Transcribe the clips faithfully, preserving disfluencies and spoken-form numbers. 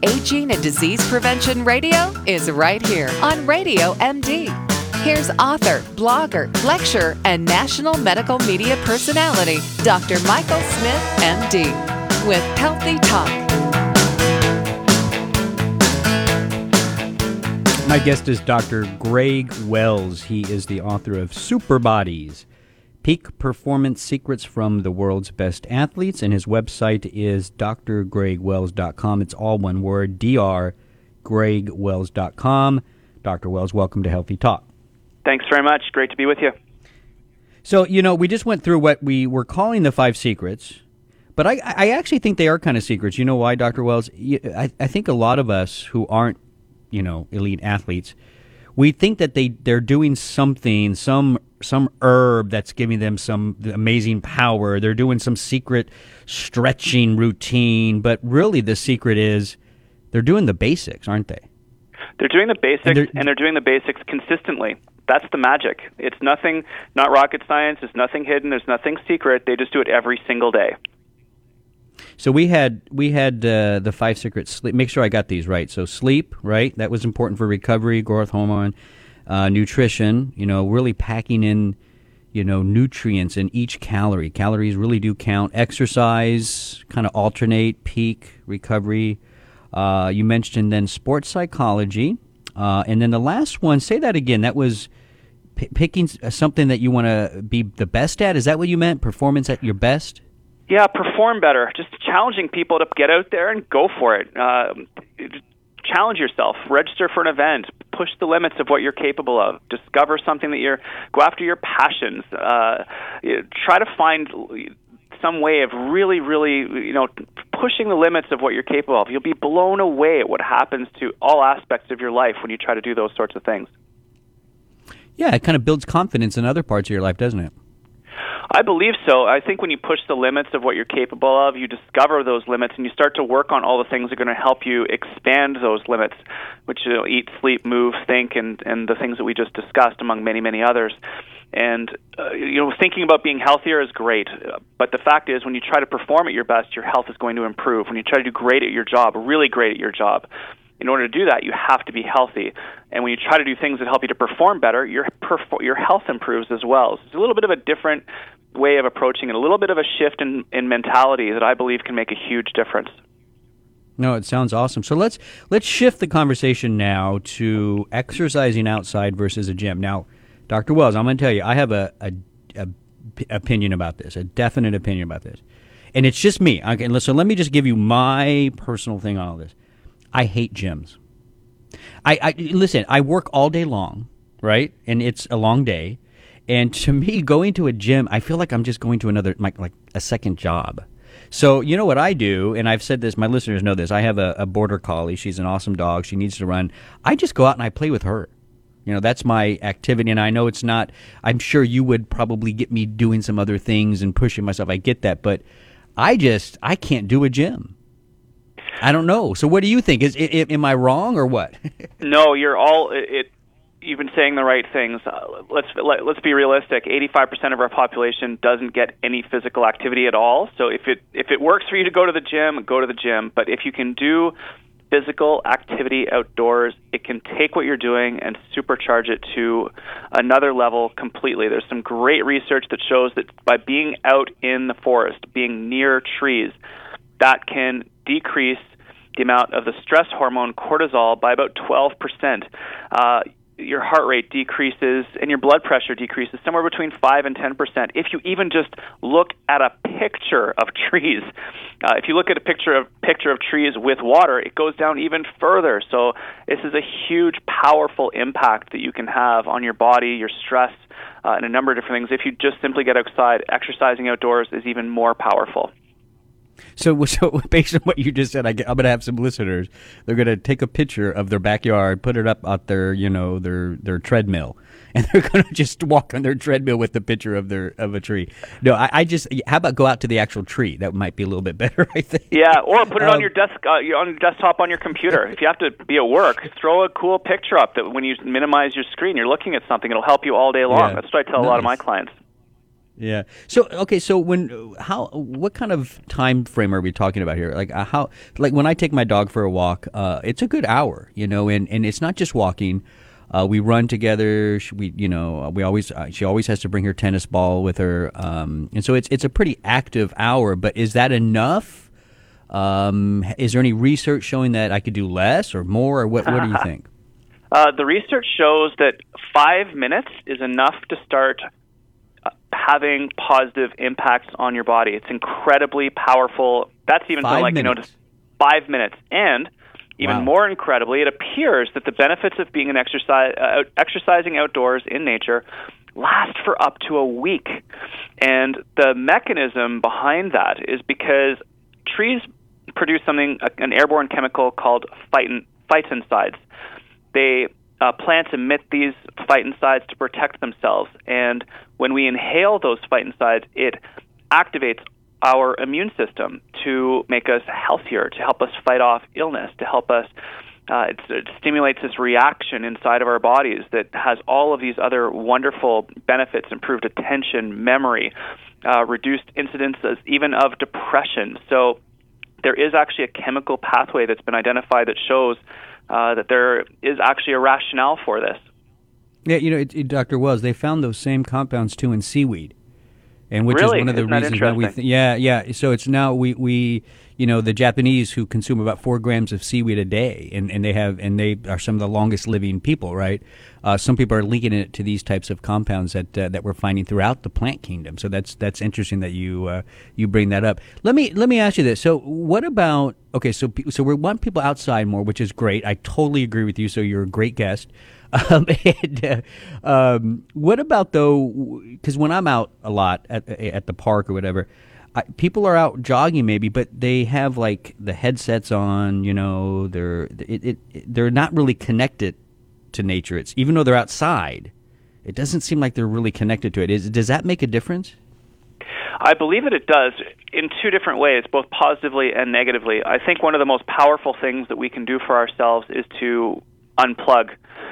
Aging and Disease Prevention Radio is right here on Radio M D. Here's author, blogger, lecturer, and national medical media personality, Doctor Michael Smith, M D, with Healthy Talk. My guest is Doctor Greg Wells. He is the author of Super Bodies, Peak Performance Secrets from the World's Best Athletes, and his website is d r greg wells dot com. It's all one word, d r greg wells dot com. Doctor Wells, welcome to Healthy Talk. Thanks very much. Great to be with you. So, you know, we just went through what we were calling the five secrets, but I, I actually think they are kind of secrets. You know why, Doctor Wells? I, I think a lot of us who aren't, you know, elite athletes, we think that they, they're doing something, some some herb that's giving them some amazing power. They're doing some secret stretching routine, but really the secret is they're doing the basics, aren't they? They're doing the basics, and they're, and they're doing the basics consistently. That's the magic. It's nothing, not rocket science. There's nothing hidden. There's nothing secret. They just do it every single day. So we had we had uh, the five secrets. Sleep. Make sure I got these right. So sleep, right? That was important for recovery, growth hormone, uh, nutrition. You know, really packing in, you know, nutrients in each calorie. Calories really do count. Exercise, kind of alternate, peak, recovery. Uh, you mentioned then sports psychology, uh, and then the last one. Say that again. That was p- picking something that you want to be the best at. Is that what you meant? Performance at your best. Yeah, perform better. Just challenging people to get out there and go for it. Uh, challenge yourself. Register for an event. Push the limits of what you're capable of. Discover something that you're. Go after your passions. Uh, try to find some way of really, really, you know, pushing the limits of what you're capable of. You'll be blown away at what happens to all aspects of your life when you try to do those sorts of things. Yeah, it kind of builds confidence in other parts of your life, doesn't it? I believe so. I think when you push the limits of what you're capable of, you discover those limits, and you start to work on all the things that are going to help you expand those limits, which, you know, eat, sleep, move, think, and, and the things that we just discussed, among many, many others. And, uh, you know, thinking about being healthier is great, but the fact is when you try to perform at your best, your health is going to improve. When you try to do great at your job, really great at your job, in order to do that, you have to be healthy. And when you try to do things that help you to perform better, your perfor- your health improves as well. So it's a little bit of a different way of approaching it, a little bit of a shift in, in mentality that I believe can make a huge difference. No, it sounds awesome. So let's let's shift the conversation now to exercising outside versus a gym. Now, Doctor Wells, I'm going to tell you, I have a, a, a p- opinion about this, a definite opinion about this. And it's just me. Okay, so let me just give you my personal thing on all this. I hate gyms. I, I listen, I work all day long, right? And it's a long day. And to me, going to a gym, I feel like I'm just going to another, like, like a second job. So you know what I do, and I've said this, my listeners know this, I have a, a border collie. She's an awesome dog. She needs to run. I just go out and I play with her. You know, that's my activity, and I know it's not, I'm sure you would probably get me doing some other things and pushing myself. I get that, but I just, I can't do a gym. I don't know. So what do you think? Is it, am I wrong or what? No, you're all, it, you've been saying the right things. Uh, let's let, let's be realistic. eighty-five percent of our population doesn't get any physical activity at all. So if it if it works for you to go to the gym, go to the gym. But if you can do physical activity outdoors, it can take what you're doing and supercharge it to another level completely. There's some great research that shows that by being out in the forest, being near trees, that can decrease the amount of the stress hormone cortisol by about twelve percent. Uh, your heart rate decreases and your blood pressure decreases somewhere between five and ten percent. If you even just look at a picture of trees, uh, if you look at a picture of picture of trees with water, it goes down even further. So this is a huge, powerful impact that you can have on your body, your stress, uh, and a number of different things. If you just simply get outside, exercising outdoors is even more powerful. So, so based on what you just said, I, I'm going to have some listeners. They're going to take a picture of their backyard, put it up out their, you know, their their treadmill, and they're going to just walk on their treadmill with the picture of their of a tree. No, I, I just. How about go out to the actual tree? That might be a little bit better, I think. Yeah, or put it um, on your desk, uh, on your desktop on your computer. If you have to be at work, throw a cool picture up that when you minimize your screen, you're looking at something. It'll help you all day long. Yeah. That's what I tell nice. a lot of my clients. Yeah. So okay. So when how what kind of time frame are we talking about here? Like uh, how like when I take my dog for a walk, uh, it's a good hour, you know, and, and it's not just walking. Uh, we run together. She, we you know we always uh, she always has to bring her tennis ball with her, um, and so it's it's a pretty active hour. But is that enough? Um, is there any research showing that I could do less or more, or what? What do you think? Uh, the research shows that five minutes is enough to start having positive impacts on your body. It's incredibly powerful. That's even five something like, minutes. you know, five minutes. And even Wow. more incredibly, it appears that the benefits of being an exercise, uh, exercising outdoors in nature last for up to a week. And the mechanism behind that is because trees produce something, an airborne chemical called phyton, phytoncides. They Uh, plants emit these phytoncides to protect themselves, and when we inhale those phytoncides, it activates our immune system to make us healthier, to help us fight off illness, to help us, uh, it, it stimulates this reaction inside of our bodies that has all of these other wonderful benefits: improved attention, memory, uh, reduced incidences even of depression. So there is actually a chemical pathway that's been identified that shows Uh, that there is actually a rationale for this. Yeah, you know, it, it, Doctor Wells, they found those same compounds too in seaweed, and which Really? is one of the Isn't that reasons why we. interesting? Th- yeah, yeah. So it's now we, we, you know, the Japanese who consume about four grams of seaweed a day, and, and they have and they are some of the longest living people, right? Uh, some people are linking it to these types of compounds that uh, that we're finding throughout the plant kingdom. So that's that's interesting that you uh, you bring that up. Let me let me ask you this. So what about okay? So pe- so we want people outside more, which is great. I totally agree with you. So you're a great guest. Um, and, uh, um, what about though? Because when I'm out a lot at at the park or whatever, I, people are out jogging maybe, but they have like the headsets on. You know, they're it, it, they're not really connected to nature. It's even though they're outside, it doesn't seem like they're really connected to it. Is, does that make a difference? I believe that it does in two different ways, both positively and negatively. I think one of the most powerful things that we can do for ourselves is to unplug.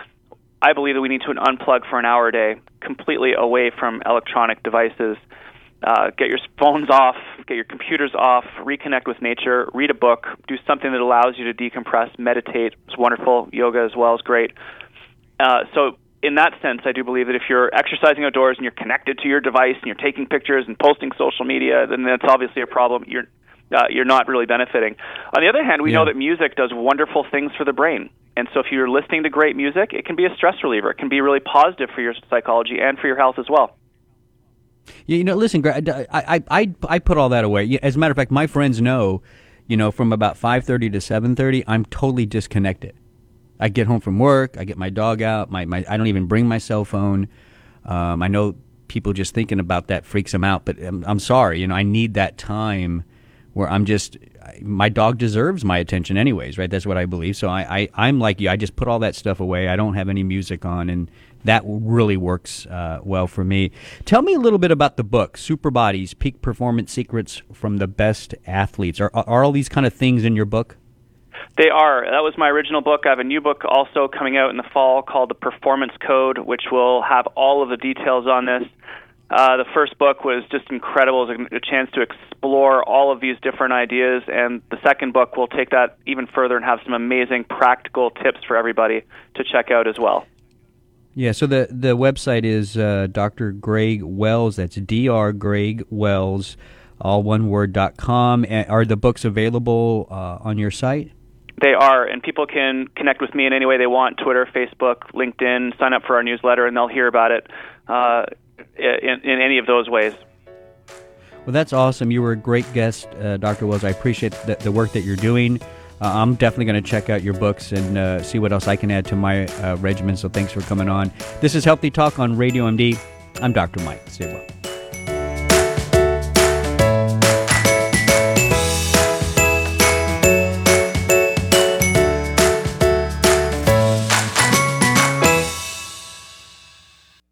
I believe that we need to unplug for an hour a day, completely away from electronic devices. Uh, get your phones off, get your computers off, reconnect with nature, read a book, do something that allows you to decompress, meditate. It's wonderful. Yoga as well is great. Uh, so in that sense, I do believe that if you're exercising outdoors and you're connected to your device and you're taking pictures and posting social media, then that's obviously a problem. You're uh, you're not really benefiting. On the other hand, we Yeah. know that music does wonderful things for the brain. And so if you're listening to great music, it can be a stress reliever. It can be really positive for your psychology and for your health as well. Yeah, you know, listen, Greg, I, I, I, I put all that away. As a matter of fact, my friends know, you know, from about five thirty to seven thirty, I'm totally disconnected. I get home from work, I get my dog out, my, my I don't even bring my cell phone. Um, I know people just thinking about that freaks them out, but I'm, I'm sorry, you know, I need that time where I'm just, my dog deserves my attention anyways, right? That's what I believe. So I, I, I'm like you, I just put all that stuff away. I don't have any music on, and that really works uh, well for me. Tell me a little bit about the book, Super Bodies, Peak Performance Secrets from the Best Athletes. Are, are all these kind of things in your book? They are. That was my original book. I have a new book also coming out in the fall called The Performance Code, which will have all of the details on this. Uh, the first book was just incredible. It was a, a chance to explore all of these different ideas, and the second book will take that even further and have some amazing practical tips for everybody to check out as well. Yeah, so the, the website is uh, Doctor Greg Wells. That's D R Greg Wells, all one word, dot com. Are the books available uh, on your site? They are, and people can connect with me in any way they want, Twitter, Facebook, LinkedIn, sign up for our newsletter, and they'll hear about it uh, in, in any of those ways. Well, that's awesome. You were a great guest, uh, Doctor Wells. I appreciate the, the work that you're doing. Uh, I'm definitely going to check out your books and uh, see what else I can add to my uh, regimen, so thanks for coming on. This is Healthy Talk on Radio M D. I'm Doctor Mike. Stay well.